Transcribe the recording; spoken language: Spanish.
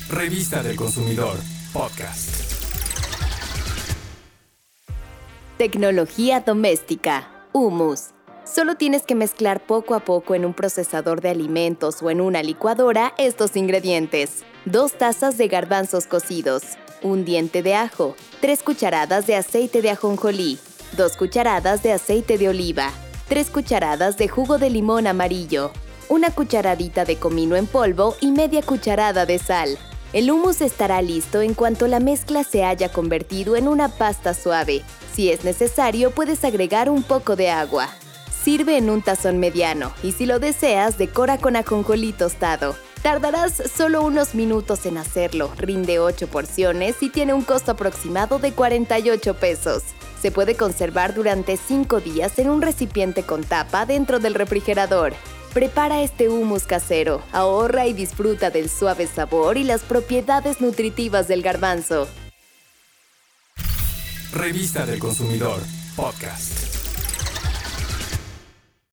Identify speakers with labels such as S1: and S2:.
S1: Revista del Consumidor, podcast.
S2: Tecnología doméstica, hummus. Solo tienes que mezclar poco a poco en un procesador de alimentos o en una licuadora estos ingredientes. 2 tazas de garbanzos cocidos, 1 diente de ajo, 3 cucharadas de aceite de ajonjolí, 2 cucharadas de aceite de oliva, 3 cucharadas de jugo de limón amarillo, 1 cucharadita de comino en polvo y media cucharada de sal. El hummus estará listo en cuanto la mezcla se haya convertido en una pasta suave. Si es necesario, puedes agregar un poco de agua. Sirve en un tazón mediano y si lo deseas, decora con ajonjolí tostado. Tardarás solo unos minutos en hacerlo, rinde 8 porciones y tiene un costo aproximado de 48 pesos. Se puede conservar durante 5 días en un recipiente con tapa dentro del refrigerador. Prepara este hummus casero, ahorra y disfruta del suave sabor y las propiedades nutritivas del garbanzo.
S1: Revista del Consumidor, podcast.